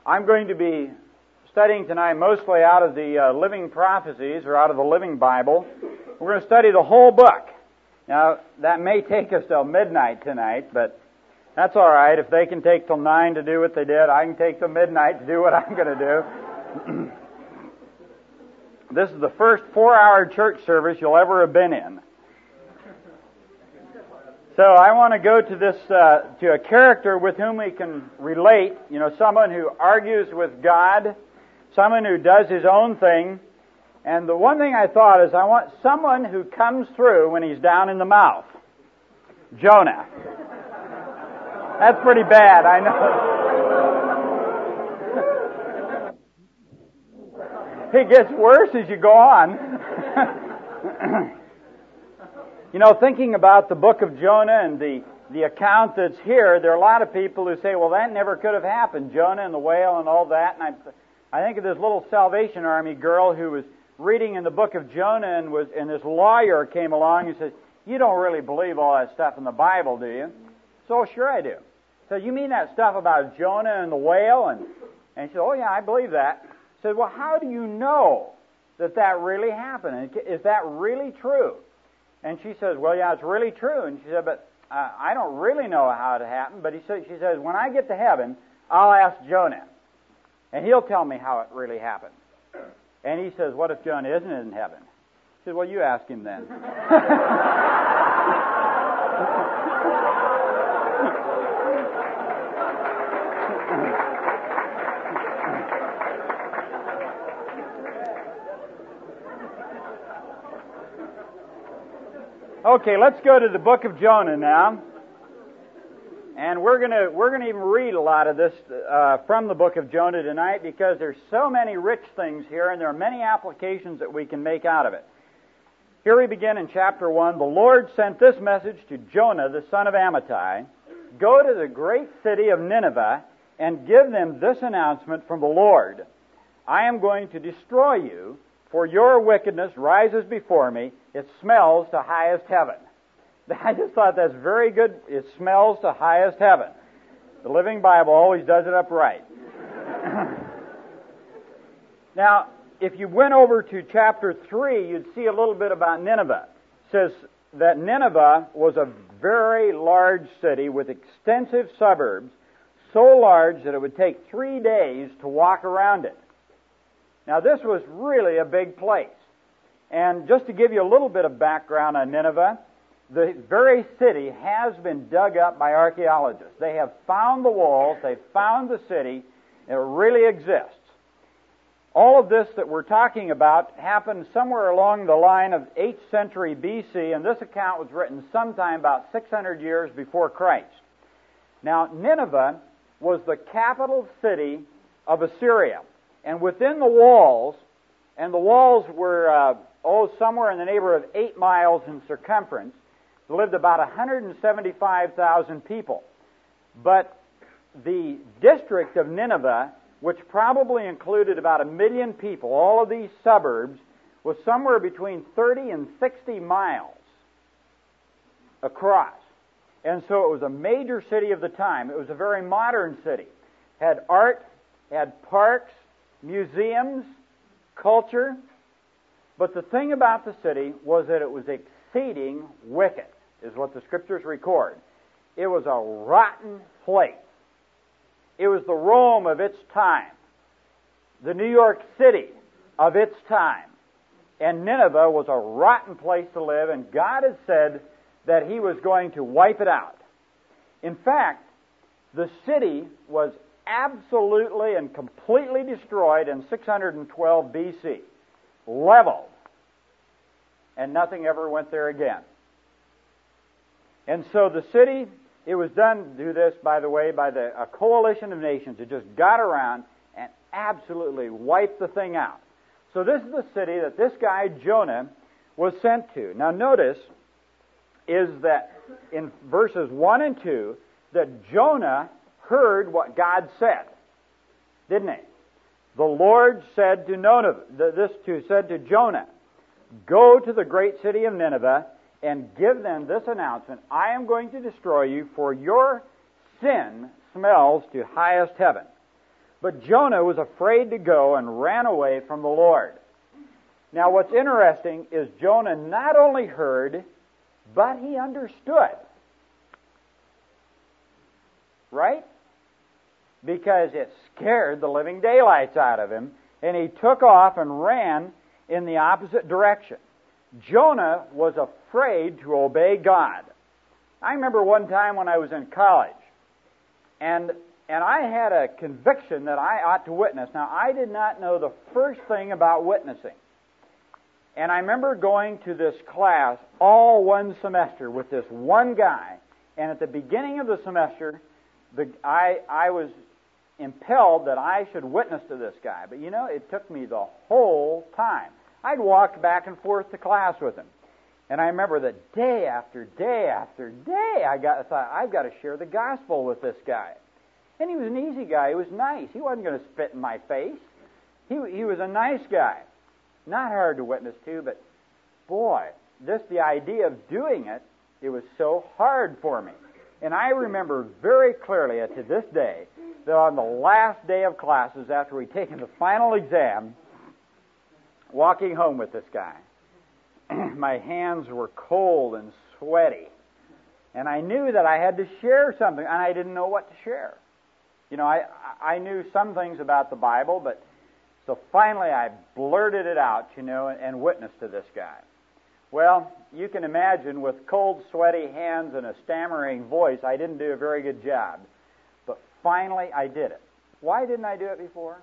I'm going to be studying tonight mostly out of the Living Prophecies, or out of the Living Bible. We're going to study the whole book. Now, that may take us till midnight tonight, but that's all right. If they can take till 9 to do what they did, I can take till midnight to do what I'm going to do. This is the first 4-hour church service you'll ever have been in. So I want to go to this, to a character with whom we can relate, someone who argues with God, someone who does his own thing. And the one thing I thought is I want someone who comes through when he's down in the mouth. Jonah. That's pretty bad, I know. It gets worse as you go on. Thinking about the book of Jonah and the account that's here, there are a lot of people who say, well, that never could have happened, Jonah and the whale and all that. And I think of this little Salvation Army girl who was reading in the book of Jonah and this lawyer came along and said, you don't really believe all that stuff in the Bible, do you? So, sure I do. So, you mean that stuff about Jonah and the whale? And she said, oh yeah, I believe that. I said, well, how do you know that really happened? Is that really true? And she says, well, yeah, it's really true. And she said, but I don't really know how it happened. But she says, when I get to heaven, I'll ask Jonah. And he'll tell me how it really happened. And he says, what if Jonah isn't in heaven? She said, well, you ask him then. Okay, let's go to the book of Jonah now. And we're gonna even read a lot of this from the book of Jonah tonight, because there's so many rich things here, and there are many applications that we can make out of it. Here we begin in chapter 1. The Lord sent this message to Jonah, the son of Amittai: go to the great city of Nineveh and give them this announcement from the Lord: I am going to destroy you, for your wickedness rises before me. It smells to highest heaven. I just thought that's very good. It smells to highest heaven. The Living Bible always does it upright. Now, if you went over to chapter 3, you'd see a little bit about Nineveh. It says that Nineveh was a very large city with extensive suburbs, so large that it would take 3 days to walk around it. Now, this was really a big place. And just to give you a little bit of background on Nineveh, the very city has been dug up by archaeologists. They have found the walls, they've found the city, and it really exists. All of this that we're talking about happened somewhere along the line of 8th century BC, and this account was written sometime about 600 years before Christ. Now, Nineveh was the capital city of Assyria. And within the walls, and the walls were, somewhere in the neighborhood of 8 miles in circumference, there lived about 175,000 people. But the district of Nineveh, which probably included about 1 million people, all of these suburbs, was somewhere between 30 and 60 miles across. And so it was a major city of the time. It was a very modern city. Had art, had parks, museums, culture. But the thing about the city was that it was exceeding wicked, is what the Scriptures record. It was a rotten place. It was the Rome of its time, the New York City of its time. And Nineveh was a rotten place to live, and God had said that He was going to wipe it out. In fact, the city was absolutely and completely destroyed in 612 BC, leveled, and nothing ever went there again. And so the city, it was done to do this, by the way, by a coalition of nations that just got around and absolutely wiped the thing out. So this is the city that this guy Jonah was sent to. Now notice is that in verses 1 and 2 that Jonah heard what God said, didn't he? The Lord said to Jonah, go to the great city of Nineveh and give them this announcement: I am going to destroy you, for your sin smells to highest heaven. But Jonah was afraid to go and ran away from the Lord. Now what's interesting is Jonah not only heard, but he understood. Right? Because it scared the living daylights out of him, and he took off and ran in the opposite direction. Jonah was afraid to obey God. I remember one time when I was in college, and I had a conviction that I ought to witness. Now, I did not know the first thing about witnessing. And I remember going to this class all one semester with this one guy, and at the beginning of the semester, I was impelled that I should witness to this guy. But you know, it took me the whole time. I'd walk back and forth to class with him. And I remember that day after day after day, I thought, I've got to share the gospel with this guy. And he was an easy guy. He was nice. He wasn't going to spit in my face. He was a nice guy. Not hard to witness to, but boy, the idea of doing it, it was so hard for me. And I remember very clearly to this day that on the last day of classes, after we'd taken the final exam, walking home with this guy, my hands were cold and sweaty. And I knew that I had to share something, and I didn't know what to share. You know, I knew some things about the Bible, but so finally I blurted it out, you know, and witnessed to this guy. Well, you can imagine with cold, sweaty hands and a stammering voice, I didn't do a very good job. But finally I did it. Why didn't I do it before?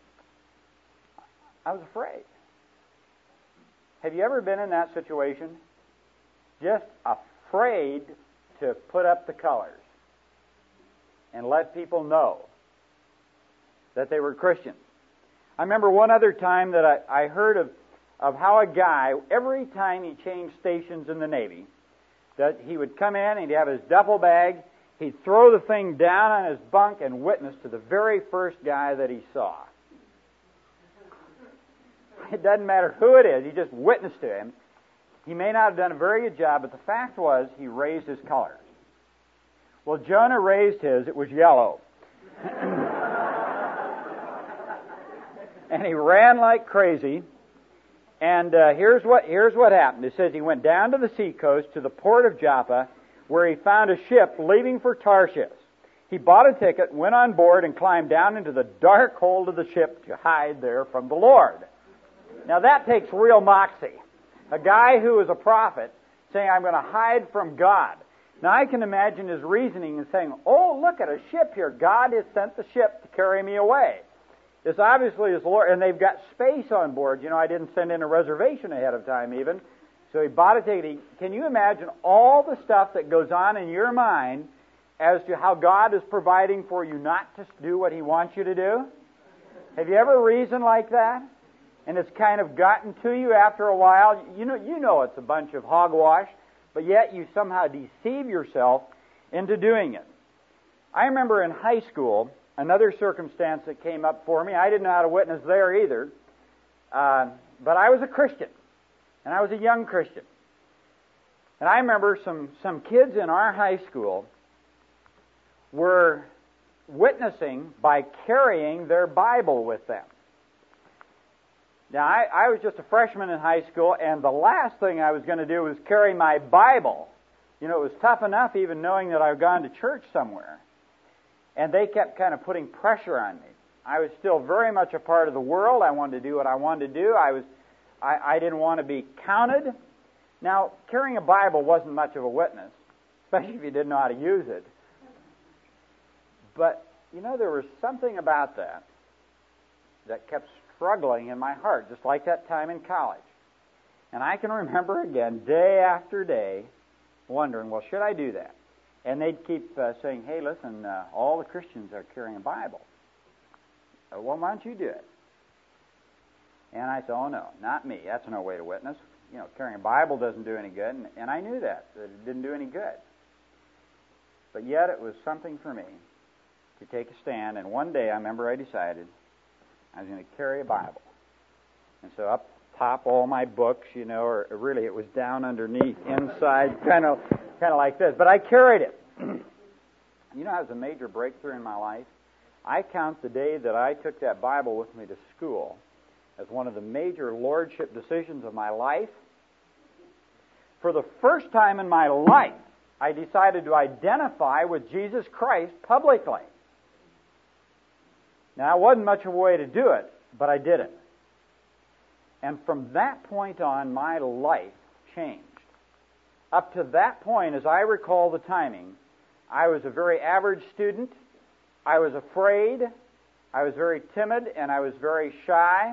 I was afraid. Have you ever been in that situation? Just afraid to put up the colors and let people know that they were Christians. I remember one other time that I heard of how a guy, every time he changed stations in the Navy, that he would come in and he'd have his duffel bag, he'd throw the thing down on his bunk and witness to the very first guy that he saw. It doesn't matter who it is, he just witnessed to him. He may not have done a very good job, but the fact was he raised his colors. Well, Jonah raised his, it was yellow. And he ran like crazy. And here's what happened. It says he went down to the seacoast to the port of Joppa, where he found a ship leaving for Tarshish. He bought a ticket, went on board, and climbed down into the dark hold of the ship to hide there from the Lord. Now that takes real moxie. A guy who is a prophet saying, I'm going to hide from God. Now I can imagine his reasoning and saying, oh, look at a ship here. God has sent the ship to carry me away. This obviously is the Lord, and they've got space on board. You know, I didn't send in a reservation ahead of time even. So he bought a ticket. Can you imagine all the stuff that goes on in your mind as to how God is providing for you not to do what He wants you to do? Have you ever reasoned like that? And it's kind of gotten to you after a while. You know it's a bunch of hogwash, but yet you somehow deceive yourself into doing it. I remember in high school, another circumstance that came up for me. I didn't know how to witness there either. But I was a Christian. And I was a young Christian. And I remember some kids in our high school were witnessing by carrying their Bible with them. Now, I was just a freshman in high school, and the last thing I was going to do was carry my Bible. You know, it was tough enough even knowing that I'd gone to church somewhere. And they kept kind of putting pressure on me. I was still very much a part of the world. I wanted to do what I wanted to do. I didn't want to be counted. Now, carrying a Bible wasn't much of a witness, especially if you didn't know how to use it. But, you know, there was something about that kept struggling in my heart, just like that time in college. And I can remember again, day after day, wondering, well, should I do that? And they'd keep saying, hey, listen, all the Christians are carrying a Bible. Well, why don't you do it? And I said, oh, no, not me. That's no way to witness. You know, carrying a Bible doesn't do any good. And I knew that it didn't do any good. But yet it was something for me to take a stand. And one day I remember I decided I was going to carry a Bible. And so up top all my books, you know, or really it was down underneath, inside, kind of like this. But I carried it. You know, it was a major breakthrough in my life. I count the day that I took that Bible with me to school as one of the major lordship decisions of my life. For the first time in my life, I decided to identify with Jesus Christ publicly. Now, it wasn't much of a way to do it, but I did it. And from that point on, my life changed. Up to that point, as I recall the timing, I was a very average student. I was afraid. I was very timid, and I was very shy.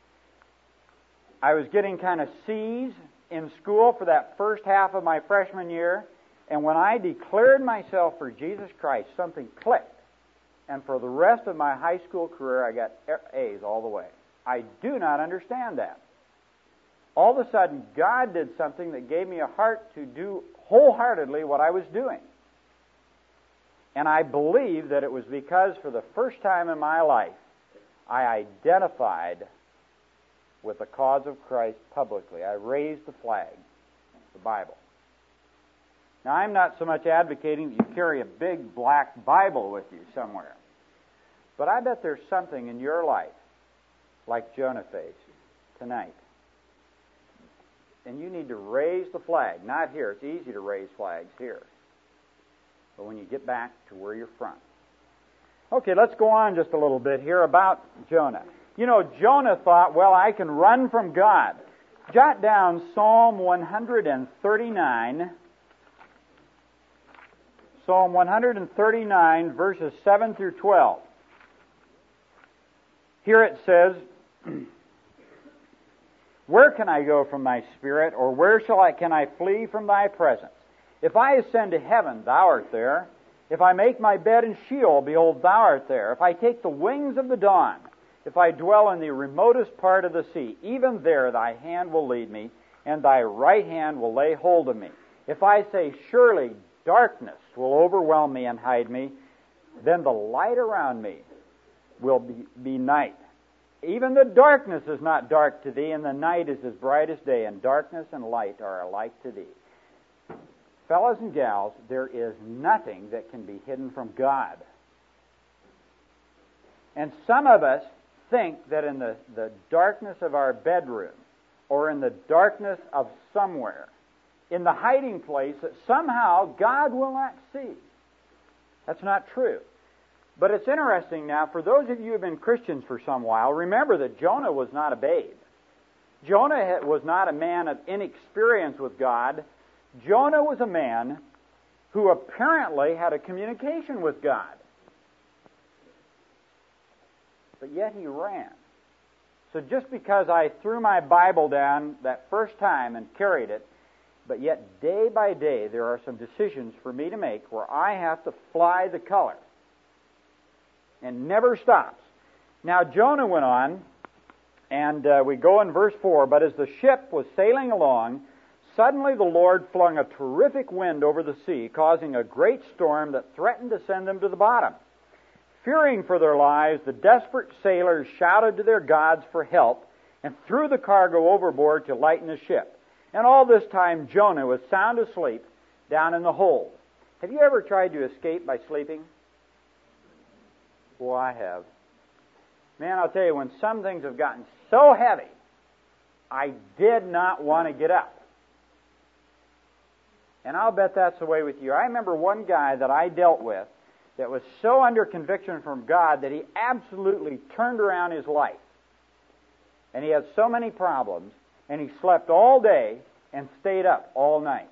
I was getting kind of C's in school for that first half of my freshman year. And when I declared myself for Jesus Christ, something clicked. And for the rest of my high school career, I got A's all the way. I do not understand that. All of a sudden, God did something that gave me a heart to do wholeheartedly what I was doing. And I believe that it was because for the first time in my life, I identified with the cause of Christ publicly. I raised the flag, the Bible. Now, I'm not so much advocating that you carry a big black Bible with you somewhere. But I bet there's something in your life, like Jonah faced tonight. And you need to raise the flag. Not here. It's easy to raise flags here. But when you get back to where you're from. Okay, let's go on just a little bit here about Jonah. You know, Jonah thought, well, I can run from God. Jot down Psalm 139. Psalm 139, verses 7 through 12. Here it says, where can I go from thy spirit, or where can I flee from thy presence? If I ascend to heaven, thou art there. If I make my bed in Sheol, behold, thou art there. If I take the wings of the dawn, if I dwell in the remotest part of the sea, even there thy hand will lead me, and thy right hand will lay hold of me. If I say, surely darkness will overwhelm me and hide me, then the light around me will be night. Even the darkness is not dark to thee, and the night is as bright as day, and darkness and light are alike to thee. Fellows and gals, there is nothing that can be hidden from God. And some of us think that in the darkness of our bedroom, or in the darkness of somewhere, in the hiding place, that somehow God will not see. That's not true. But it's interesting now, for those of you who have been Christians for some while, remember that Jonah was not a babe. Jonah was not a man of inexperience with God. Jonah was a man who apparently had a communication with God. But yet he ran. So just because I threw my Bible down that first time and carried it, but yet day by day there are some decisions for me to make where I have to fly the color. And never stops. Now Jonah went on, and we go in verse 4, but as the ship was sailing along, suddenly the Lord flung a terrific wind over the sea, causing a great storm that threatened to send them to the bottom. Fearing for their lives, the desperate sailors shouted to their gods for help and threw the cargo overboard to lighten the ship. And all this time Jonah was sound asleep down in the hold. Have you ever tried to escape by sleeping? Well, I have. Man, I'll tell you, when some things have gotten so heavy, I did not want to get up. And I'll bet that's the way with you. I remember one guy that I dealt with that was so under conviction from God that he absolutely turned around his life. And he had so many problems, and he slept all day and stayed up all night.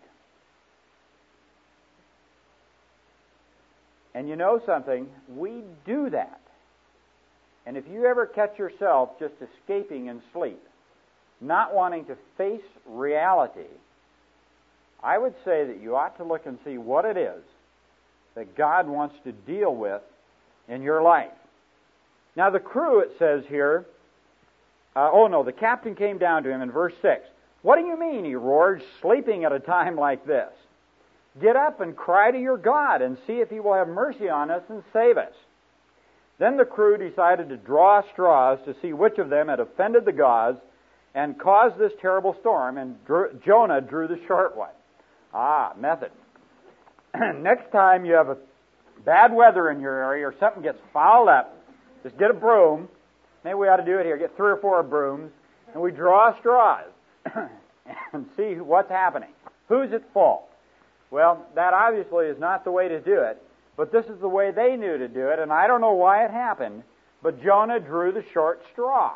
And you know something? We do that. And if you ever catch yourself just escaping in sleep, not wanting to face reality, I would say that you ought to look and see what it is that God wants to deal with in your life. Now the crew, it says here, the captain came down to him in verse 6. What do you mean, he roared, sleeping at a time like this? Get up and cry to your God and see if he will have mercy on us and save us. Then the crew decided to draw straws to see which of them had offended the gods and caused this terrible storm, and Jonah drew the short one. Method. Next time you have a bad weather in your area or something gets fouled up, just get a broom. Maybe we ought to do it here. Get 3 or 4 brooms, and we draw straws and see what's happening. Who's at fault? Well, that obviously is not the way to do it, but this is the way they knew to do it, and I don't know why it happened, but Jonah drew the short straw.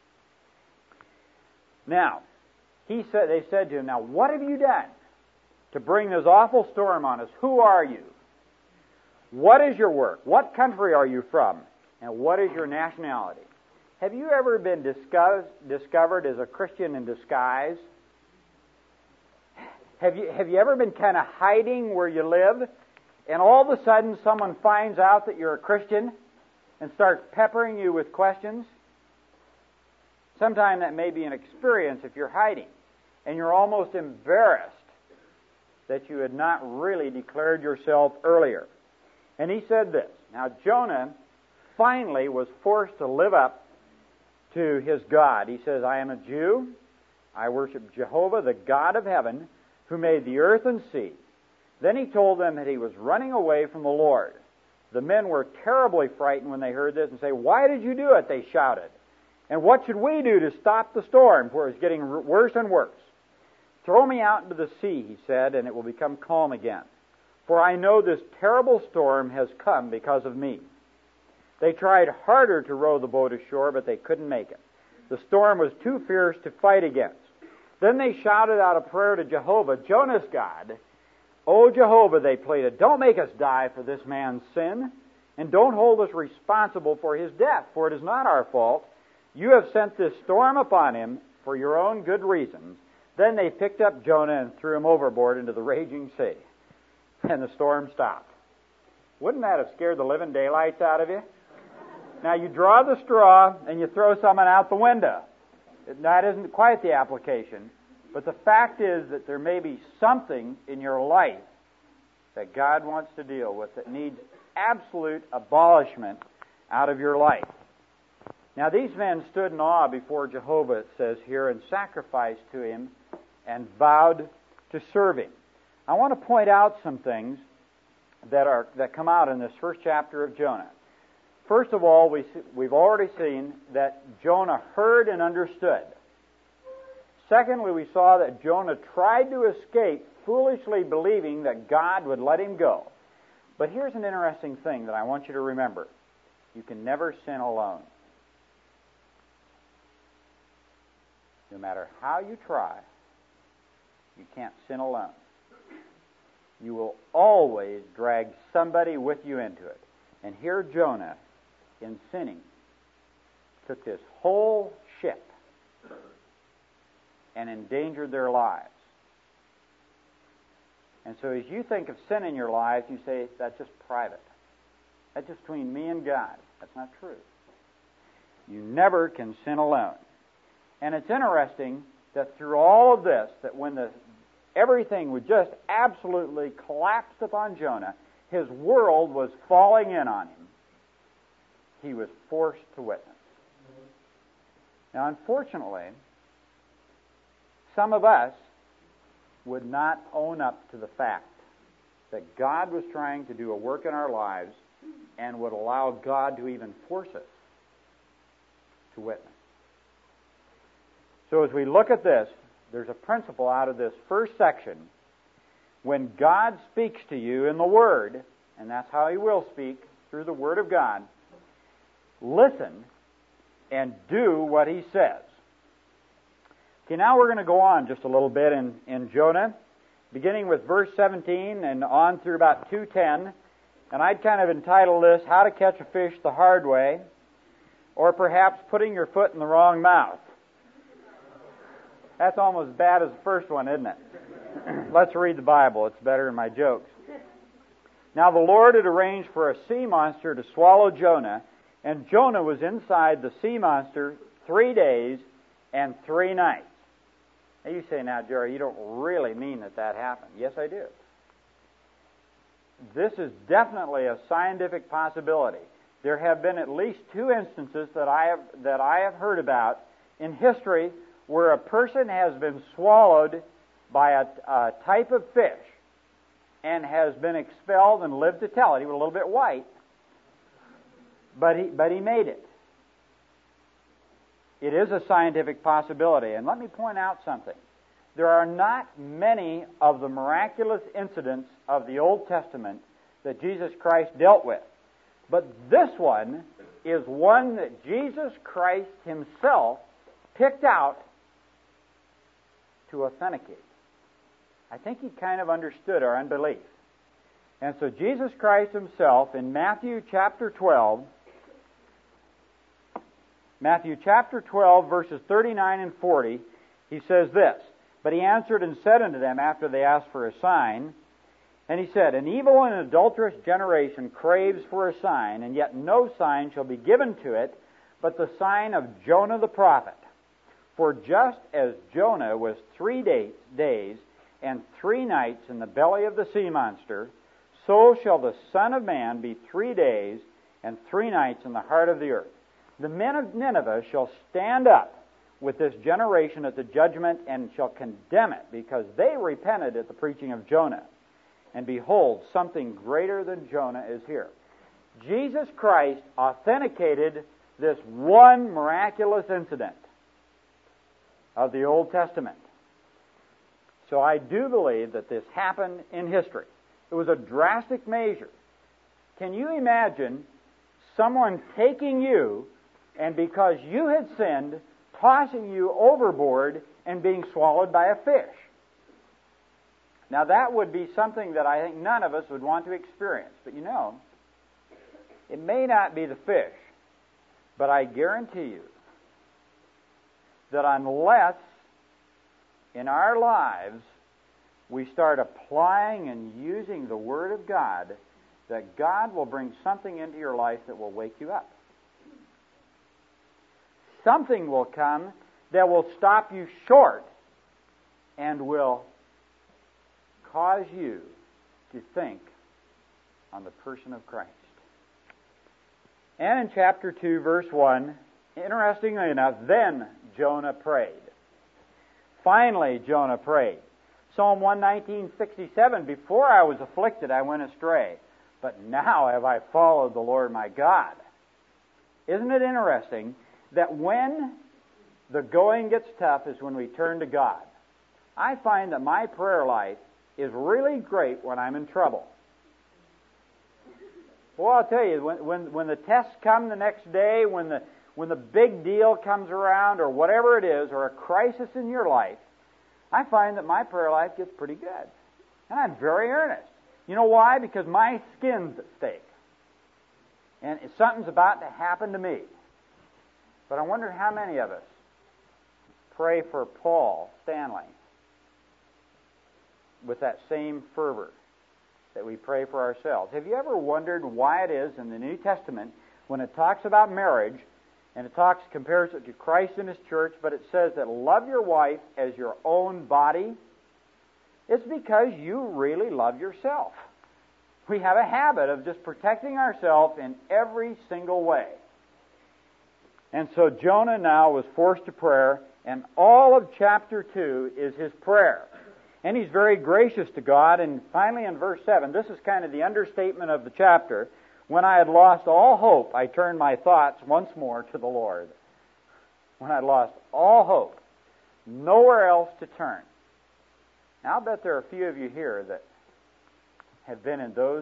Now, they said to him, now what have you done to bring this awful storm on us? Who are you? What is your work? What country are you from? And what is your nationality? Have you ever been discovered as a Christian in disguise? Have you ever been kind of hiding where you live, and all of a sudden someone finds out that you're a Christian and starts peppering you with questions? Sometimes that may be an experience if you're hiding, and you're almost embarrassed that you had not really declared yourself earlier. And he said this. Now, Jonah finally was forced to live up to his God. He says, I am a Jew. I worship Jehovah, the God of heaven, who made the earth and sea. Then he told them that he was running away from the Lord. The men were terribly frightened when they heard this and say, why did you do it? They shouted. And what should we do to stop the storm? For it's getting worse and worse. Throw me out into the sea, he said, and it will become calm again. For I know this terrible storm has come because of me. They tried harder to row the boat ashore, but they couldn't make it. The storm was too fierce to fight against. Then they shouted out a prayer to Jehovah, Jonah's God. O Jehovah, they pleaded, don't make us die for this man's sin, and don't hold us responsible for his death, for it is not our fault. You have sent this storm upon him for your own good reasons. Then they picked up Jonah and threw him overboard into the raging sea. And the storm stopped. Wouldn't that have scared the living daylights out of you? Now you draw the straw and you throw someone out the window. That isn't quite the application. But the fact is that there may be something in your life that God wants to deal with that needs absolute abolishment out of your life. Now these men stood in awe before Jehovah, it says here, and sacrificed to him and vowed to serve him. I want to point out some things that come out in this first chapter of Jonah. First of all, we've already seen that Jonah heard and understood. Secondly, we saw that Jonah tried to escape, foolishly believing that God would let him go. But here's an interesting thing that I want you to remember. You can never sin alone. No matter how you try, you can't sin alone. You will always drag somebody with you into it. And here Jonah, in sinning, took this whole ship and endangered their lives. And so as you think of sin in your life, you say, that's just private. That's just between me and God. That's not true. You never can sin alone. And it's interesting that through all of this, that when everything would just absolutely collapsed upon Jonah, his world was falling in on him. He was forced to witness. Now, unfortunately, some of us would not own up to the fact that God was trying to do a work in our lives and would allow God to even force us to witness. So as we look at this, there's a principle out of this first section. When God speaks to you in the Word, and that's how He will speak, through the Word of God, listen and do what He says. Okay, now we're going to go on just a little bit in Jonah, beginning with verse 17 and on through about 2:10. And I'd kind of entitle this, How to Catch a Fish the Hard Way, or perhaps Putting Your Foot in the Wrong Mouth. That's almost as bad as the first one, isn't it? Let's read the Bible. It's better than my jokes. Now the Lord had arranged for a sea monster to swallow Jonah, and Jonah was inside the sea monster 3 days and 3 nights. Now you say, now, Jerry, you don't really mean that happened. Yes, I do. This is definitely a scientific possibility. There have been at least 2 instances that I have heard about in history where a person has been swallowed by a type of fish and has been expelled and lived to tell it. He was a little bit white, but he made it. It is a scientific possibility. And let me point out something. There are not many of the miraculous incidents of the Old Testament that Jesus Christ dealt with. But this one is one that Jesus Christ himself picked out to authenticate. I think he kind of understood our unbelief. And so Jesus Christ himself in Matthew chapter 12, verses 39 and 40, he says this, "But he answered and said unto them after they asked for a sign, and he said, An evil and adulterous generation craves for a sign, and yet no sign shall be given to it, but the sign of Jonah the prophet. For just as Jonah was 3 days and 3 nights in the belly of the sea monster, so shall the Son of Man be 3 days and 3 nights in the heart of the earth. The men of Nineveh shall stand up with this generation at the judgment and shall condemn it, because they repented at the preaching of Jonah. And behold, something greater than Jonah is here." Jesus Christ authenticated this one miraculous incident of the Old Testament. So I do believe that this happened in history. It was a drastic measure. Can you imagine someone taking you, and because you had sinned, tossing you overboard and being swallowed by a fish? Now that would be something that I think none of us would want to experience. But you know, it may not be the fish, but I guarantee you that unless in our lives we start applying and using the Word of God, that God will bring something into your life that will wake you up. Something will come that will stop you short and will cause you to think on the person of Christ. And in chapter 2, verse 1, interestingly enough, then Jonah prayed. Finally, Jonah prayed. Psalm 119:67, "Before I was afflicted, I went astray, but now have I followed the Lord my God." Isn't it interesting that when the going gets tough is when we turn to God? I find that my prayer life is really great when I'm in trouble. Well, I'll tell you, when the tests come the next day, when the big deal comes around, or whatever it is, or a crisis in your life, I find that my prayer life gets pretty good. And I'm very earnest. You know why? Because my skin's at stake. And something's about to happen to me. But I wonder how many of us pray for Paul Stanley with that same fervor that we pray for ourselves. Have you ever wondered why it is in the New Testament, when it talks about marriage, and it compares it to Christ and His church, but it says that love your wife as your own body? It's because you really love yourself. We have a habit of just protecting ourselves in every single way. And so Jonah now was forced to prayer, and all of chapter 2 is his prayer. And he's very gracious to God, and finally in verse 7, this is kind of the understatement of the chapter, "When I had lost all hope, I turned my thoughts once more to the Lord." When I had lost all hope, nowhere else to turn. Now, I'll bet there are a few of you here that have been in those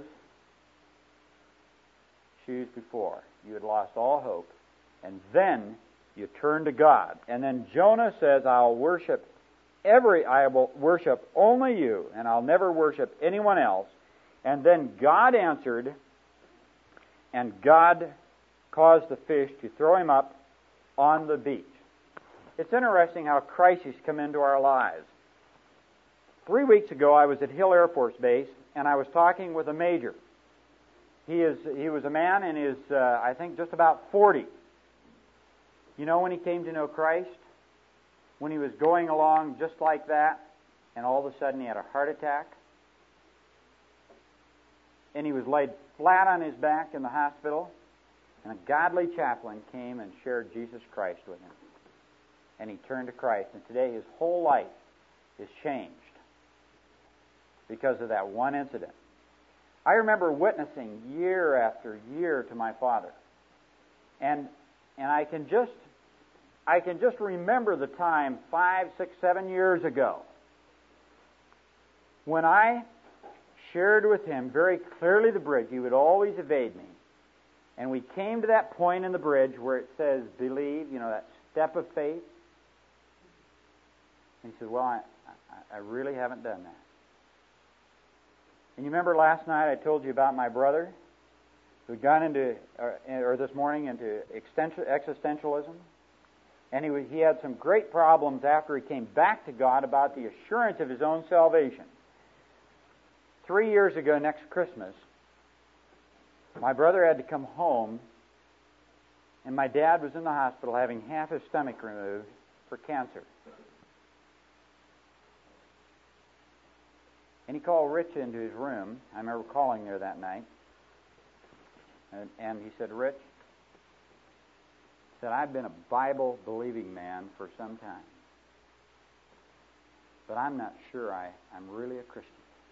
shoes before. You had lost all hope, and then you turn to God. And then Jonah says, I will worship only you, and I'll never worship anyone else. And then God answered, and God caused the fish to throw him up on the beach. It's interesting how crises come into our lives. 3 weeks ago, I was at Hill Air Force Base, and I was talking with a major. He was a man in his, I think, just about 40. You know when he came to know Christ? When he was going along just like that, and all of a sudden he had a heart attack. And he was laid flat on his back in the hospital, and a godly chaplain came and shared Jesus Christ with him. And he turned to Christ, and today his whole life is changed. because of that one incident. I remember witnessing year after year to my father. And I can just remember the time 5, 6, 7 years ago when I shared with him very clearly the bridge. He would always evade me. And we came to that point in the bridge where it says, believe, that step of faith. And he said, well, I really haven't done that. And you remember last night I told you about my brother who'd gone into, or this morning, into existentialism? And he had some great problems after he came back to God about the assurance of his own salvation. 3 years ago, next Christmas, my brother had to come home, and my dad was in the hospital having half his stomach removed for cancer. And he called Rich into his room. I remember calling there that night. And he said, Rich, said, I've been a Bible-believing man for some time, but I'm not sure I'm really a Christian.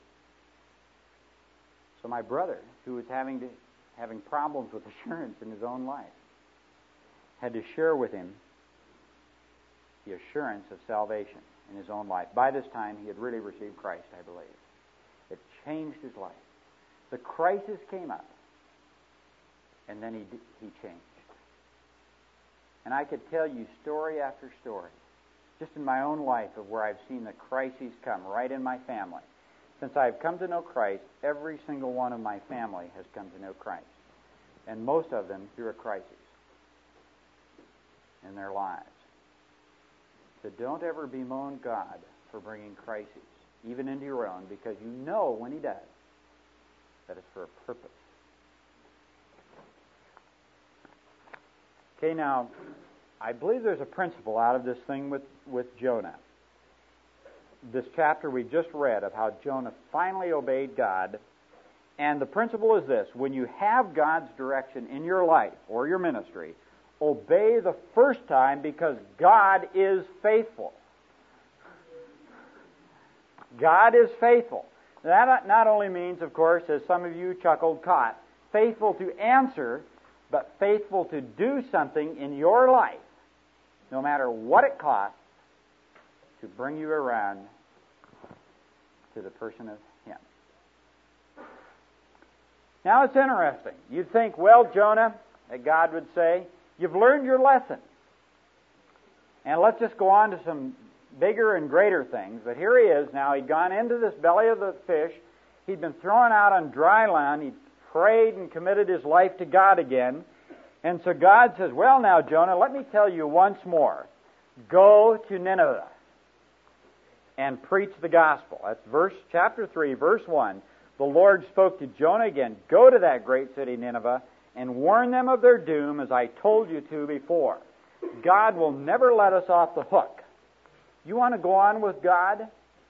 So my brother, who was having problems with assurance in his own life, had to share with him the assurance of salvation in his own life. By this time, he had really received Christ, I believe. It changed his life. The crisis came up, and then he changed. And I could tell you story after story, just in my own life, of where I've seen the crises come right in my family. Since I've come to know Christ, every single one of my family has come to know Christ. And most of them through a crisis in their lives. So don't ever bemoan God for bringing crises, even into your own, because you know when He does that it's for a purpose. Okay, now, I believe there's a principle out of this thing with Jonah. This chapter we just read of how Jonah finally obeyed God. And the principle is this: when you have God's direction in your life or your ministry, obey the first time, because God is faithful. God is faithful. That not only means, of course, as some of you chuckled, caught, faithful to answer, but faithful to do something in your life, no matter what it costs, to bring you around to the person of Him. Now it's interesting. You'd think, well, Jonah, that God would say, you've learned your lesson. And let's just go on to some bigger and greater things. But here he is now. He'd gone into this belly of the fish. He'd been thrown out on dry land. He'd prayed and committed his life to God again. And so God says, well, now, Jonah, let me tell you once more. Go to Nineveh and preach the gospel. That's chapter 3, verse 1. The Lord spoke to Jonah again. Go to that great city, Nineveh, and warn them of their doom, as I told you to before. God will never let us off the hook. You want to go on with God?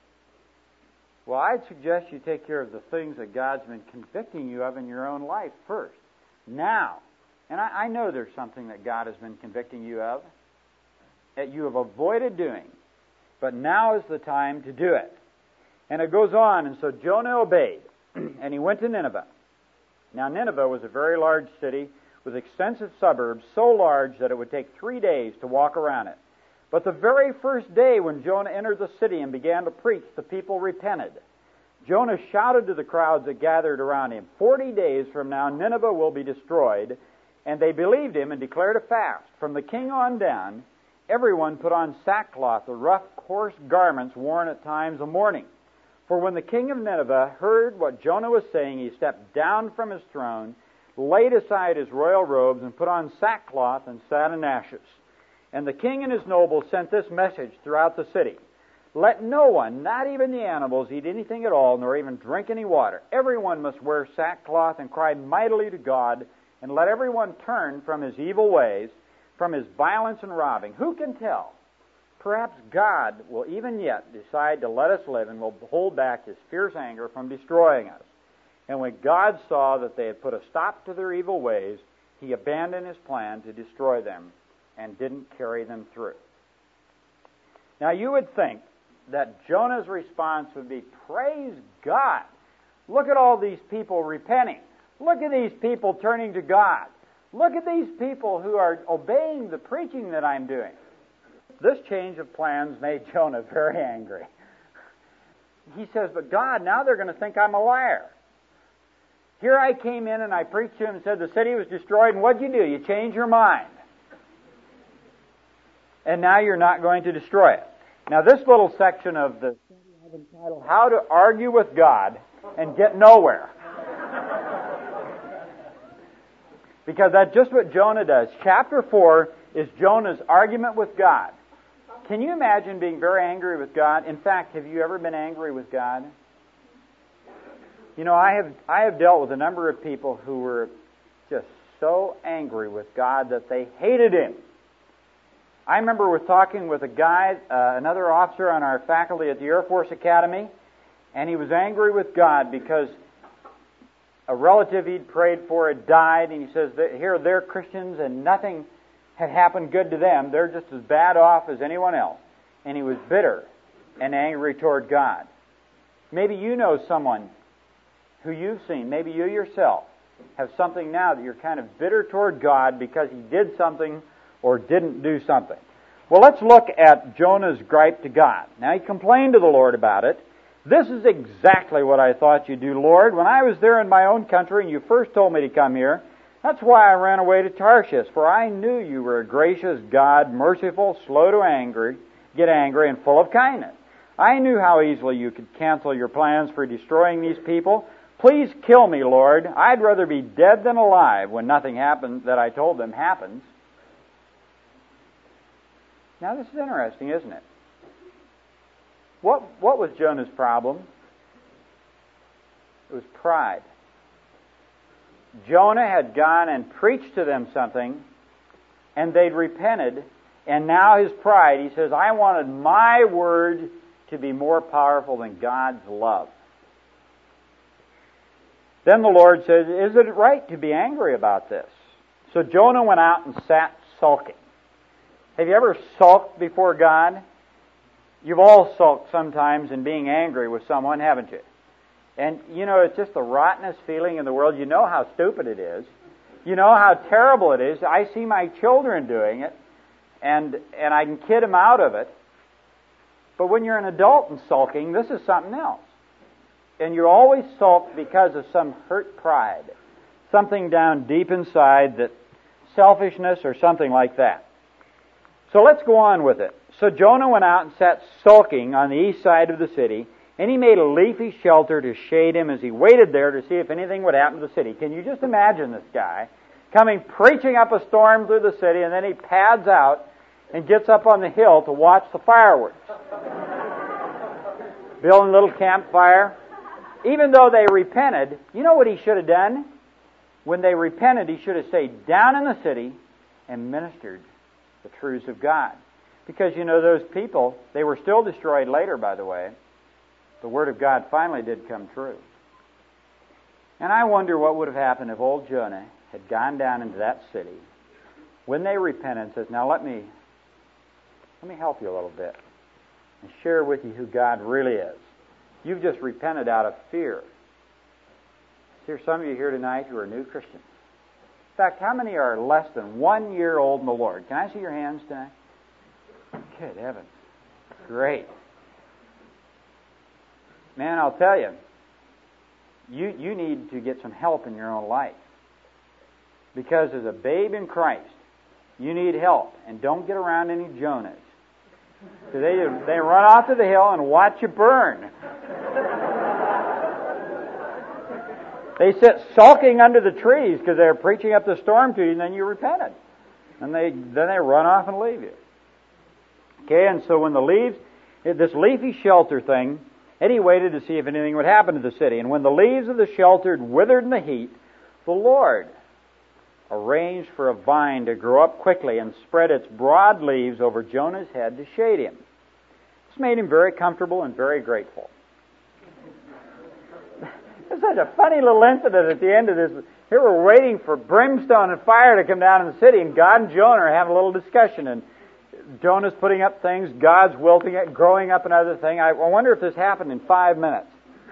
Well, I'd suggest you take care of the things that God's been convicting you of in your own life first. Now, and I know there's something that God has been convicting you of that you have avoided doing, but now is the time to do it. And it goes on, and so Jonah obeyed, and he went to Nineveh. Now, Nineveh was a very large city with extensive suburbs, so large that it would take 3 days to walk around it. But the very first day when Jonah entered the city and began to preach, the people repented. Jonah shouted to the crowds that gathered around him, 40 days from now Nineveh will be destroyed. And they believed him and declared a fast. From the king on down, everyone put on sackcloth, the rough, coarse garments worn at times of mourning. For when the king of Nineveh heard what Jonah was saying, he stepped down from his throne, laid aside his royal robes, and put on sackcloth and sat in ashes. And the king and his nobles sent this message throughout the city: let no one, not even the animals, eat anything at all, nor even drink any water. Everyone must wear sackcloth and cry mightily to God, and let everyone turn from his evil ways, from his violence and robbing. Who can tell? Perhaps God will even yet decide to let us live and will hold back His fierce anger from destroying us. And when God saw that they had put a stop to their evil ways, He abandoned His plan to destroy them and didn't carry them through. Now you would think that Jonah's response would be, praise God. Look at all these people repenting. Look at these people turning to God. Look at these people who are obeying the preaching that I'm doing. This change of plans made Jonah very angry. He says, but God, now they're going to think I'm a liar. Here I came in and I preached to him and said the city was destroyed, and what'd you do? You changed your mind. And now you're not going to destroy it. Now this little section of the study I've entitled, How to Argue with God and Get Nowhere. Because that's just what Jonah does. Chapter 4 is Jonah's argument with God. Can you imagine being very angry with God? In fact, have you ever been angry with God? You know, I have dealt with a number of people who were just so angry with God that they hated Him. I remember we're talking with a guy, another officer on our faculty at the Air Force Academy, and he was angry with God because a relative he'd prayed for had died, and he says, here they're Christians and nothing had happened good to them. They're just as bad off as anyone else. And he was bitter and angry toward God. Maybe you know someone who you've seen, maybe you yourself have something now that you're kind of bitter toward God because He did something or didn't do something. Well, let's look at Jonah's gripe to God. Now, he complained to the Lord about it. This is exactly what I thought you'd do, Lord. When I was there in my own country and you first told me to come here, that's why I ran away to Tarshish, for I knew you were a gracious God, merciful, slow to get angry, and full of kindness. I knew how easily you could cancel your plans for destroying these people. Please kill me, Lord. I'd rather be dead than alive when nothing happens that I told them happens. Now, this is interesting, isn't it? What was Jonah's problem? It was pride. Jonah had gone and preached to them something, and they'd repented, and now his pride, he says, I wanted my word to be more powerful than God's love. Then the Lord says, is it right to be angry about this? So Jonah went out and sat sulking. Have you ever sulked before God? You've all sulked sometimes in being angry with someone, haven't you? And, you know, it's just the rottenest feeling in the world. You know how stupid it is. You know how terrible it is. I see my children doing it, and I can kid them out of it. But when you're an adult and sulking, this is something else. And you're always sulked because of some hurt pride. Something down deep inside, that selfishness or something like that. So let's go on with it. So Jonah went out and sat sulking on the east side of the city, and he made a leafy shelter to shade him as he waited there to see if anything would happen to the city. Can you just imagine this guy coming preaching up a storm through the city, and then he pads out and gets up on the hill to watch the fireworks. Building a little campfire. Even though they repented, you know what he should have done? When they repented, he should have stayed down in the city and ministered the truths of God. Because, you know, those people, they were still destroyed later, by the way. The Word of God finally did come true. And I wonder what would have happened if old Jonah had gone down into that city when they repented and says, now let me help you a little bit and share with you who God really is. You've just repented out of fear. There's some of you here tonight who are new Christians. In fact, how many are less than 1 year old in the Lord? Can I see your hands tonight? Good heavens. Great. Man, I'll tell you, you need to get some help in your own life. Because as a babe in Christ, you need help. And don't get around any Jonahs. Because they run off to the hill and watch you burn. They sit sulking under the trees because they're preaching up the storm to you, and then you repented. And then they run off and leave you. Okay, and so when the leaves, this leafy shelter thing, Eddie waited to see if anything would happen to the city. And when the leaves of the shelter withered in the heat, the Lord arranged for a vine to grow up quickly and spread its broad leaves over Jonah's head to shade him. This made him very comfortable and very grateful. It's such a funny little incident at the end of this. Here we're waiting for brimstone and fire to come down in the city, and God and Jonah are having a little discussion. And Jonah's putting up things, God's wilting it, growing up another thing. I wonder if this happened in 5 minutes.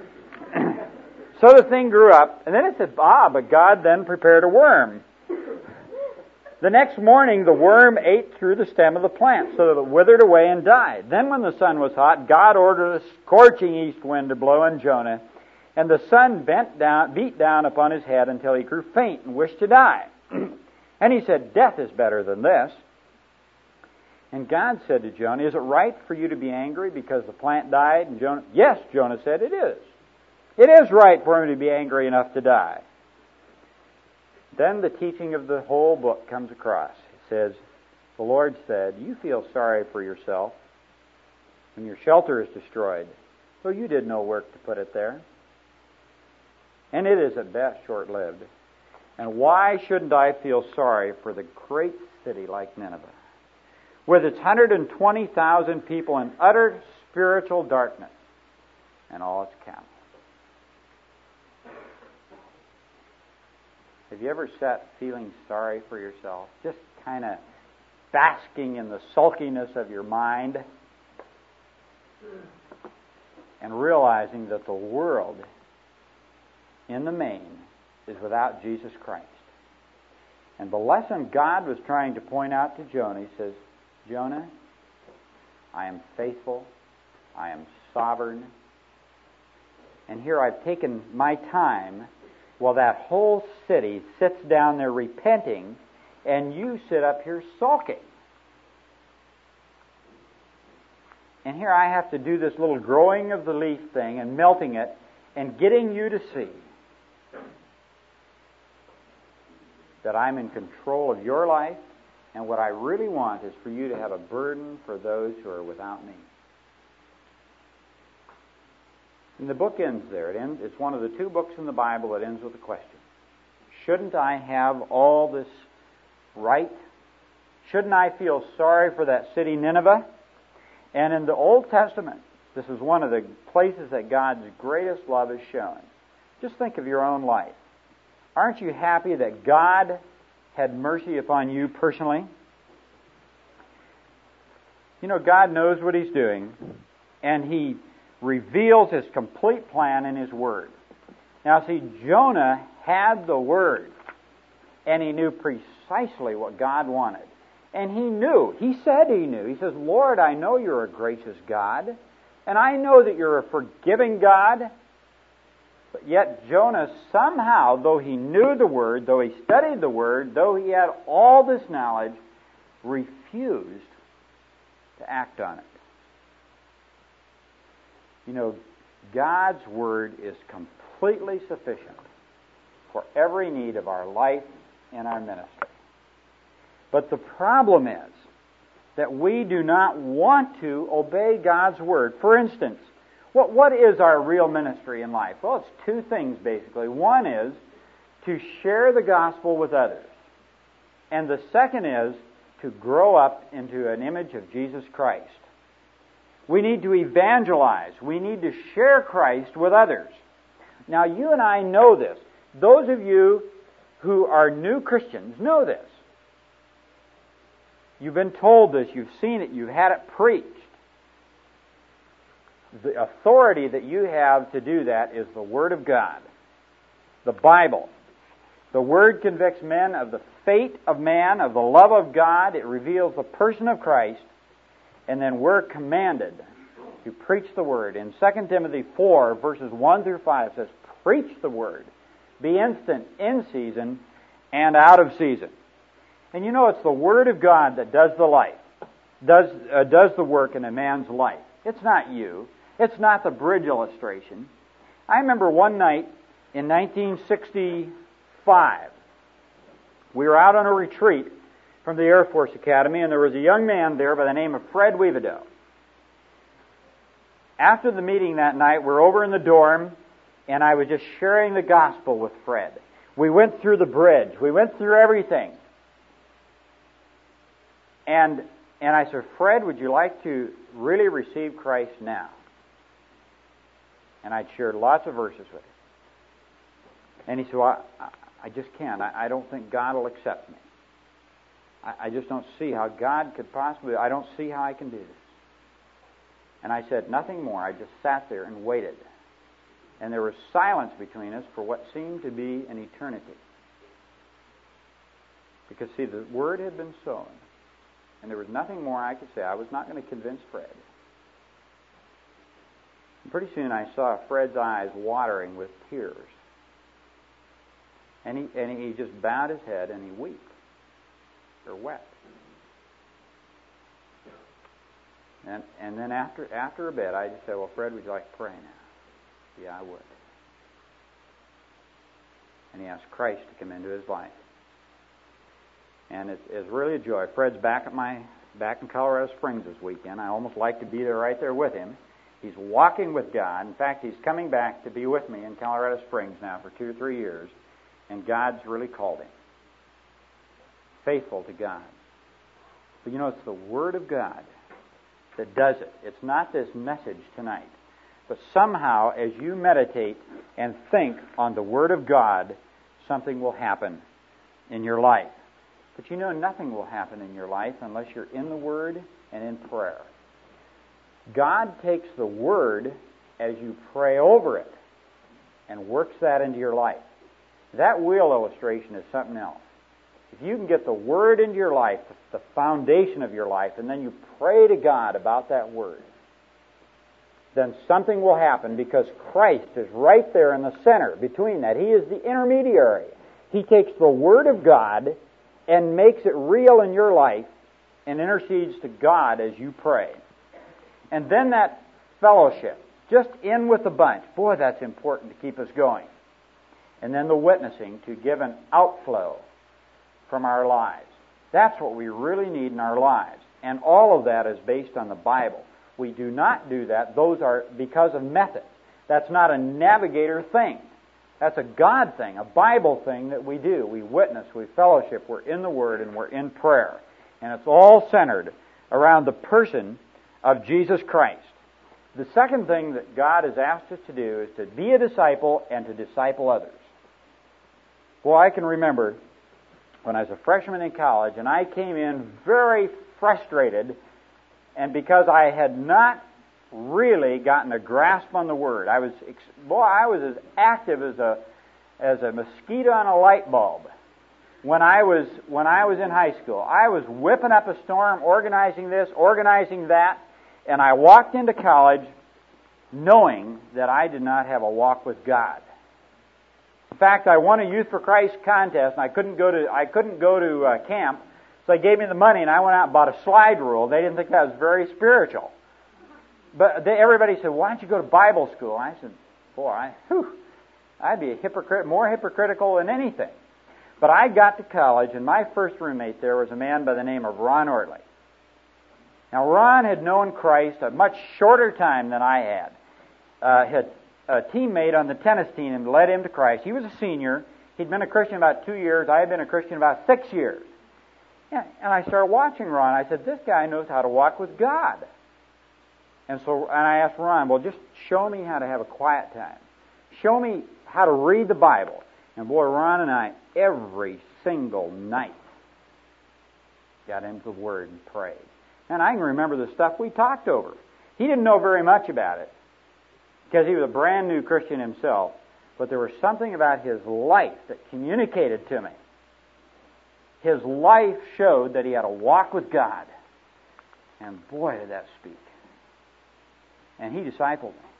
So the thing grew up, and then it said, but God then prepared a worm. The next morning, the worm ate through the stem of the plant, so that it withered away and died. Then when the sun was hot, God ordered a scorching east wind to blow on Jonah, and the sun beat down upon his head until he grew faint and wished to die. And he said, death is better than this. And God said to Jonah, is it right for you to be angry because the plant died? And Jonah, yes, Jonah said, it is. It is right for him to be angry enough to die. Then the teaching of the whole book comes across. It says, the Lord said, you feel sorry for yourself when your shelter is destroyed, though you did no work to put it there. And it is at best short-lived. And why shouldn't I feel sorry for the great city like Nineveh, with its 120,000 people in utter spiritual darkness and all its cattle? Have you ever sat feeling sorry for yourself, just kind of basking in the sulkiness of your mind and realizing that the world in the main is without Jesus Christ? And the lesson God was trying to point out to Jonah, he says, Jonah, I am faithful, I am sovereign, and here I've taken my time while that whole city sits down there repenting, and you sit up here sulking. And here I have to do this little growing of the leaf thing and melting it and getting you to see that I'm in control of your life, and what I really want is for you to have a burden for those who are without me. And the book ends there. It's one of the 2 books in the Bible that ends with a question. Shouldn't I have all this right? Shouldn't I feel sorry for that city Nineveh? And in the Old Testament, this is one of the places that God's greatest love is shown. Just think of your own life. Aren't you happy that God had mercy upon you personally? You know, God knows what He's doing, and He reveals His complete plan in His Word. Now see, Jonah had the Word, and he knew precisely what God wanted. And he said he knew. He says, Lord, I know you're a gracious God, and I know that you're a forgiving God. But yet Jonah somehow, though he knew the Word, though he studied the Word, though he had all this knowledge, refused to act on it. You know, God's Word is completely sufficient for every need of our life and our ministry. But the problem is that we do not want to obey God's Word. For instance, what is our real ministry in life? Well, it's 2 things, basically. One is to share the gospel with others. And the second is to grow up into an image of Jesus Christ. We need to evangelize. We need to share Christ with others. Now, you and I know this. Those of you who are new Christians know this. You've been told this. You've seen it. You've had it preached. The authority that you have to do that is the Word of God, the Bible. The Word convicts men of the fate of man, of the love of God. It reveals the person of Christ. And then we're commanded to preach the Word. In 2 Timothy 4, verses 1 through 5, it says, preach the Word. Be instant in season and out of season. And you know, it's the Word of God that does the life, does the work in a man's life. It's not you. It's not the bridge illustration. I remember one night in 1965, we were out on a retreat from the Air Force Academy, and there was a young man there by the name of Fred Weavedow. After the meeting that night, we're over in the dorm, and I was just sharing the gospel with Fred. We went through the bridge. We went through everything. And I said, Fred, would you like to really receive Christ now? And I'd shared lots of verses with him. And he said, well, I just can't. I don't think God will accept me. I just don't see how God could possibly, I don't see how I can do this. And I said nothing more. I just sat there and waited. And there was silence between us for what seemed to be an eternity. Because, see, the word had been sown. And there was nothing more I could say. I was not going to convince Fred. And pretty soon I saw Fred's eyes watering with tears. And he just bowed his head and he wept. Or wept. And then after a bit, I just said, well, Fred, would you like to pray now? Yeah, I would. And he asked Christ to come into his life. And it's really a joy. Fred's back in Colorado Springs this weekend. I almost like to be there right there with him. He's walking with God. In fact, he's coming back to be with me in Colorado Springs now for 2 or 3 years. And God's really called him. Faithful to God. But you know, it's the Word of God that does it. It's not this message tonight. But somehow, as you meditate and think on the Word of God, something will happen in your life. But you know, nothing will happen in your life unless you're in the Word and in prayer. God takes the Word as you pray over it and works that into your life. That wheel illustration is something else. If you can get the Word into your life, the foundation of your life, and then you pray to God about that Word, then something will happen because Christ is right there in the center between that. He is the intermediary. He takes the Word of God and makes it real in your life and intercedes to God as you pray. And then that fellowship, just in with the bunch. Boy, that's important to keep us going. And then the witnessing to give an outflow from our lives. That's what we really need in our lives. And all of that is based on the Bible. We do not do that. Those are because of method. That's not a navigator thing. That's a God thing, a Bible thing that we do. We witness, we fellowship, we're in the Word, and we're in prayer. And it's all centered around the person of Jesus Christ. The second thing that God has asked us to do is to be a disciple and to disciple others. Well, I can remember when I was a freshman in college, and I came in very frustrated, and because I had not really gotten a grasp on the Word. I was as active as a mosquito on a light bulb when I was in high school. I was whipping up a storm, organizing this, organizing that, and I walked into college knowing that I did not have a walk with God. In fact, I won a Youth for Christ contest, and I couldn't go to camp, so they gave me the money, and I went out and bought a slide rule. They didn't think that was very spiritual. But everybody said, why don't you go to Bible school? I said, boy, I'd be a hypocrite, more hypocritical than anything. But I got to college, and my first roommate there was a man by the name of Ron Ortley. Now, Ron had known Christ a much shorter time than I had. Had a teammate on the tennis team and led him to Christ. He was a senior. He'd been a Christian about 2 years. I had been a Christian about 6 years. Yeah, and I started watching Ron. I said, this guy knows how to walk with God. And I asked Ron, well, just show me how to have a quiet time. Show me how to read the Bible. And boy, Ron and I, every single night, got into the Word and prayed. And I can remember the stuff we talked over. He didn't know very much about it, because he was a brand new Christian himself. But there was something about his life that communicated to me. His life showed that he had a walk with God. And boy, did that speak. And he discipled me.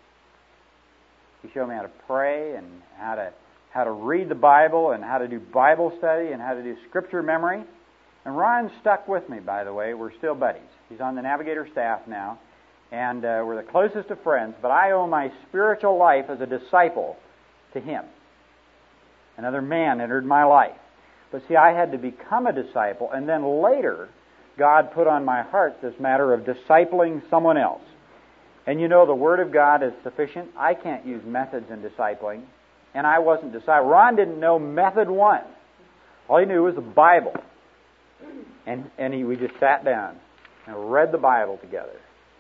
He showed me how to pray and how to read the Bible and how to do Bible study and how to do Scripture memory. And Ron stuck with me, by the way. We're still buddies. He's on the Navigator staff now. And we're the closest of friends. But I owe my spiritual life as a disciple to him. Another man entered my life. But see, I had to become a disciple. And then later, God put on my heart this matter of discipling someone else. And you know, the Word of God is sufficient. I can't use methods in discipling. And I wasn't discipling. Ron didn't know method one. All he knew was the Bible. And we just sat down and read the Bible together.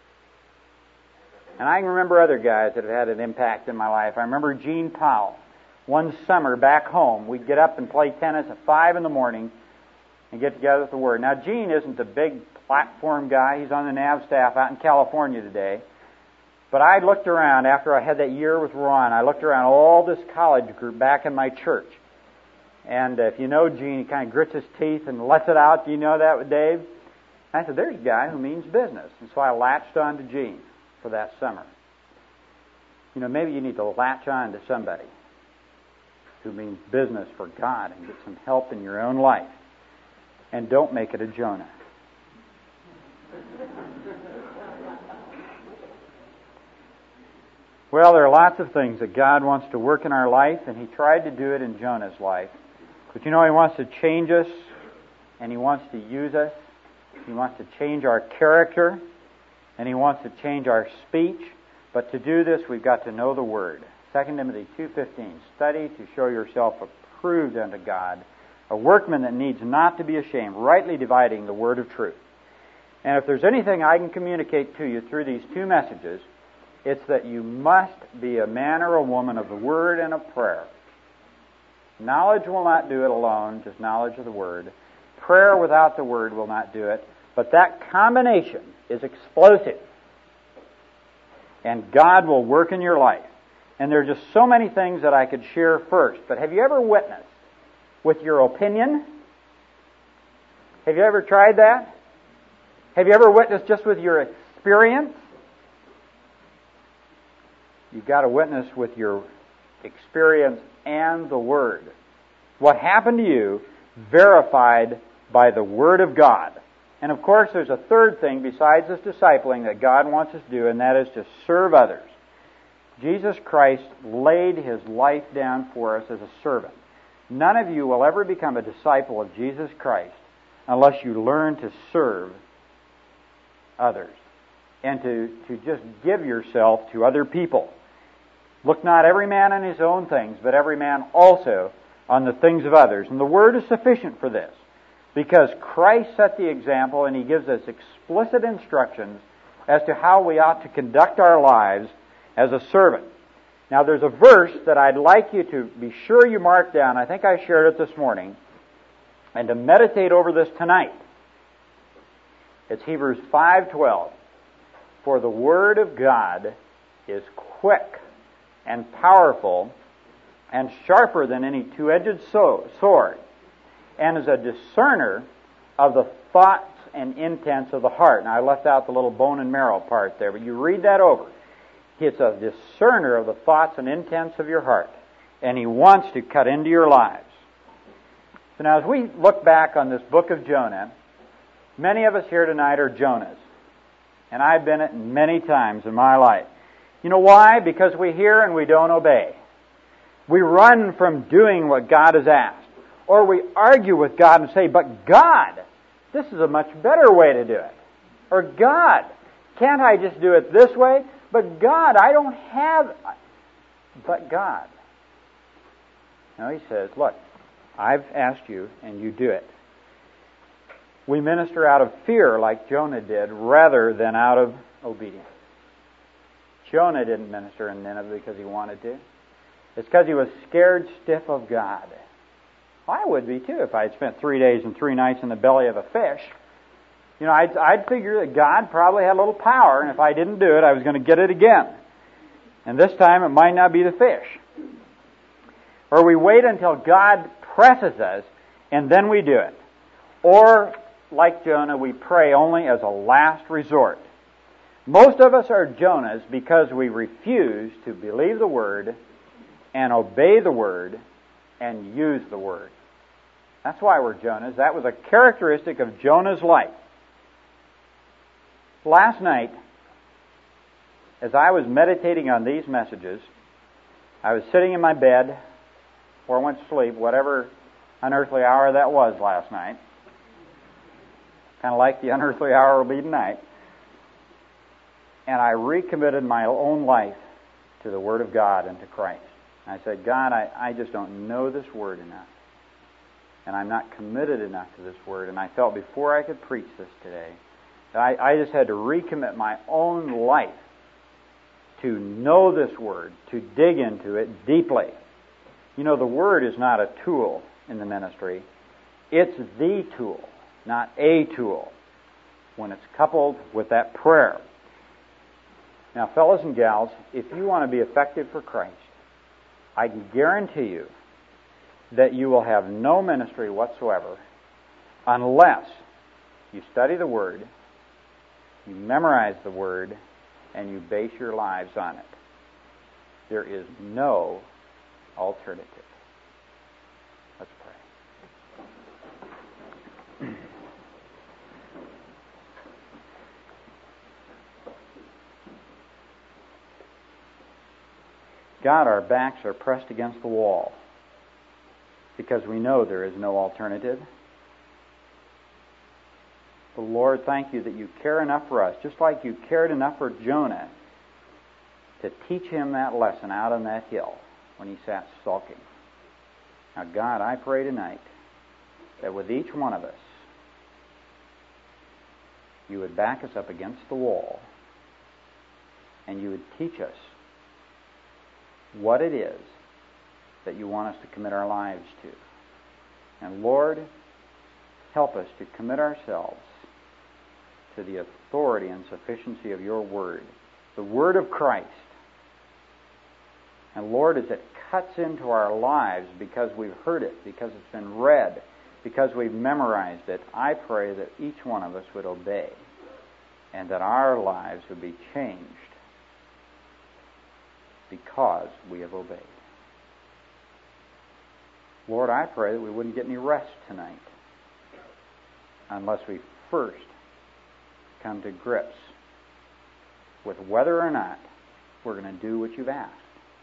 And I can remember other guys that have had an impact in my life. I remember Gene Powell. One summer back home, we'd get up and play tennis at 5 in the morning, and get together with the Word. Now, Gene isn't the big platform guy. He's on the NAV staff out in California today. But I looked around after I had that year with Ron. I looked around all this college group back in my church. And if you know Gene, he kind of grits his teeth and lets it out. Do you know that with Dave? I said, there's a guy who means business. And so I latched on to Gene for that summer. You know, maybe you need to latch on to somebody who means business for God and get some help in your own life. And don't make it a Jonah. Well, there are lots of things that God wants to work in our life, and He tried to do it in Jonah's life. But you know, He wants to change us, and He wants to use us. He wants to change our character, and He wants to change our speech. But to do this, we've got to know the Word. 2 Timothy 2:15, study to show yourself approved unto God, a workman that needs not to be ashamed, rightly dividing the word of truth. And if there's anything I can communicate to you through these two messages, it's that you must be a man or a woman of the Word and of prayer. Knowledge will not do it alone, just knowledge of the Word. Prayer without the Word will not do it. But that combination is explosive. And God will work in your life. And there are just so many things that I could share first. But have you ever witnessed with your opinion? Have you ever tried that? Have you ever witnessed just with your experience? You've got to witness with your experience and the Word. What happened to you, verified by the Word of God. And of course, there's a third thing besides this discipling that God wants us to do, and that is to serve others. Jesus Christ laid His life down for us as a servant. None of you will ever become a disciple of Jesus Christ unless you learn to serve others and to just give yourself to other people. Look not every man on his own things, but every man also on the things of others. And the Word is sufficient for this, because Christ set the example and He gives us explicit instructions as to how we ought to conduct our lives as a servant. Now there's a verse that I'd like you to be sure you mark down. I think I shared it this morning. And to meditate over this tonight. It's Hebrews 5:12. For the Word of God is quick and powerful and sharper than any two-edged sword, and is a discerner of the thoughts and intents of the heart. Now I left out the little bone and marrow part there, but you read that over. It's a discerner of the thoughts and intents of your heart, and He wants to cut into your lives. So now as we look back on this book of Jonah, many of us here tonight are Jonahs, and I've been it many times in my life. You know why? Because we hear and we don't obey. We run from doing what God has asked. Or we argue with God and say, but God, this is a much better way to do it. Or God, can't I just do it this way? But God, I don't have... But God. No, He says, look, I've asked you and you do it. We minister out of fear like Jonah did rather than out of obedience. Jonah didn't minister in Nineveh because he wanted to. It's because he was scared stiff of God. I would be too if I had spent 3 days and 3 nights in the belly of a fish. You know, I'd figure that God probably had a little power, and if I didn't do it, I was going to get it again. And this time it might not be the fish. Or we wait until God presses us, and then we do it. Or, like Jonah, we pray only as a last resort. Most of us are Jonahs because we refuse to believe the Word and obey the Word and use the Word. That's why we're Jonahs. That was a characteristic of Jonah's life. Last night, as I was meditating on these messages, I was sitting in my bed, or went to sleep, whatever unearthly hour that was last night. Kind of like the unearthly hour will be tonight. And I recommitted my own life to the Word of God and to Christ. And I said, God, I just don't know this Word enough. And I'm not committed enough to this Word. And I felt before I could preach this today, that I just had to recommit my own life to know this Word, to dig into it deeply. You know, the Word is not a tool in the ministry. It's the tool, not a tool, when it's coupled with that prayer. Now, fellas and gals, if you want to be effective for Christ, I can guarantee you that you will have no ministry whatsoever unless you study the Word, you memorize the Word, and you base your lives on it. There is no alternative. Let's pray. God, our backs are pressed against the wall because we know there is no alternative. But Lord, thank you that you care enough for us, just like you cared enough for Jonah to teach him that lesson out on that hill when he sat sulking. Now, God, I pray tonight that with each one of us, you would back us up against the wall and you would teach us what it is that you want us to commit our lives to. And Lord, help us to commit ourselves to the authority and sufficiency of your Word, the Word of Christ. And Lord, as it cuts into our lives because we've heard it, because it's been read, because we've memorized it, I pray that each one of us would obey and that our lives would be changed because we have obeyed. Lord, I pray that we wouldn't get any rest tonight unless we first come to grips with whether or not we're going to do what you've asked.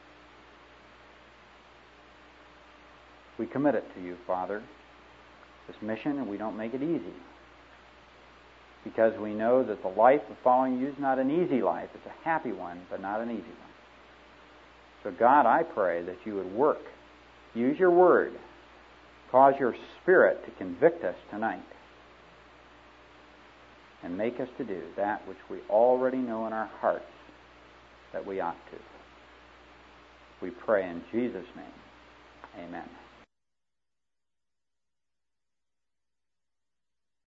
We commit it to you, Father, this mission, and we don't make it easy. Because we know that the life of following you is not an easy life. It's a happy one, but not an easy one. So God, I pray that you would work. Use your Word. Cause your Spirit to convict us tonight. And make us to do that which we already know in our hearts that we ought to. We pray in Jesus' name. Amen.